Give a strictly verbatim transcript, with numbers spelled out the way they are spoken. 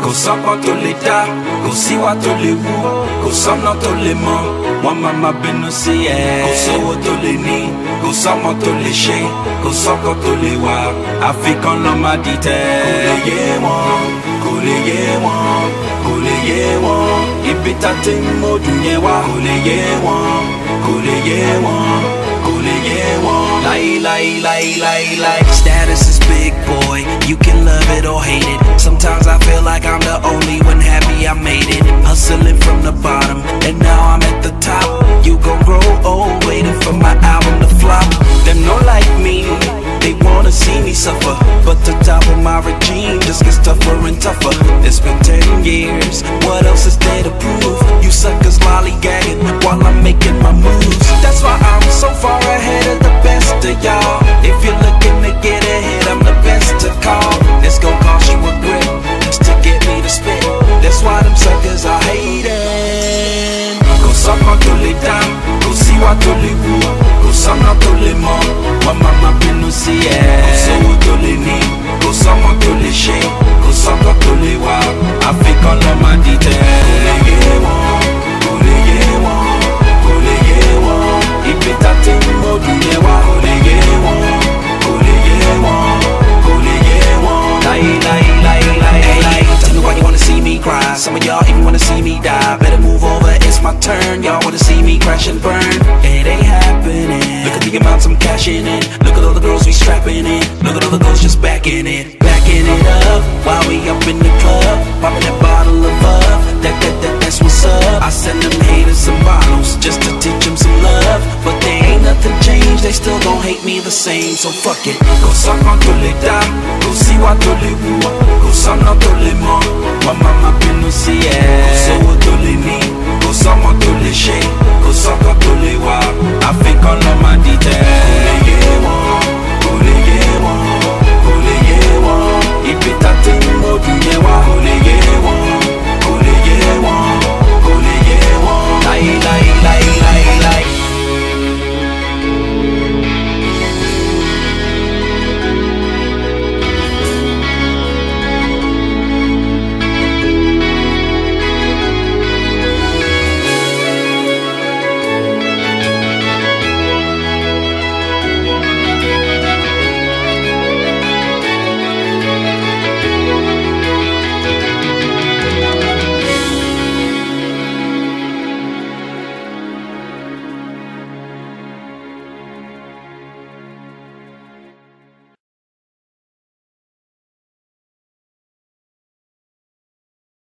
Kò sọ́kàn tó lè dá, kò síwá tó lè wú, kò sọ́nà tó lè mọ̀, wọ́n máa ma bínú sí ẹ. Kò sówó tó lè ní, kò sọ́mọ tó lè ṣe, kò sọ́kàn tó lè wà, àfikàn lọ́ máa dìtẹ̀. Kò lè yé wọn, kò lè yé wọn, kò lè yé wọn, ibi tá ti ń mọ̀dún yẹn wá. Kò lè yé wọn, kò lè yé wọn, kò lè yé wọn. Láí láí láí láí láí. Status is big boy, you can love it or hate it. Sometimes I feel like I'm the only one happy I made it. Hustling from the bottom, and now I'm at the top. You gon' grow old, waiting for my album to flop. Them no like me, they wanna see me suffer, but the top of my regime just gets tougher and tougher. It's been ten years, what else is there to prove? You suckers lollygagging while I'm making my moves. That's why I'm so far ahead of the best of y'all. If you're looking to get ahead, I'm the best to call. It's gon' cost you a grip just to get me to spit. That's why them suckers are hating. Kò sọ́kàn tó lè dá, kò síwá tó lè wú, kò sọ́nà tó lè mọ̀, wọ́n máa ma bínú sí ẹ. Kò sówó tó lè ní, kò sọ́mọ tó lè ṣe, kò sọ́kàn tó lè wà, àfikàn lọ́ máa dìtẹ̀. Kò lè yé wọn, kò lè yé wọn, kò lè yé wọn, ibi tá ti ń mọ̀dún yẹn wá. Kò lè yé wọn, kò lè yé wọn, kò lè yé wọn. Láyé láyé láyé láyé láyé. Tell me why you wanna see me cry. Some of y'all even wanna see me die. Better move over, it's my turn. Y'all wanna see me crash and burn. It ain't happening. Look at the amounts I'm cashing in. Look at all the girls we strapping in. Look at all the girls just backing it. Backing it up while we up in the club. Popping that bottle of love. That, that, that, that's what's up. I send them haters some bottles just to teach them some love. But they ain't nothing changed. They still gon' hate me the same. So fuck it. Kò sọ́kàn tó lè dá, kò síwá tó lè wú, kò sọ́nà tó lè mọ̀,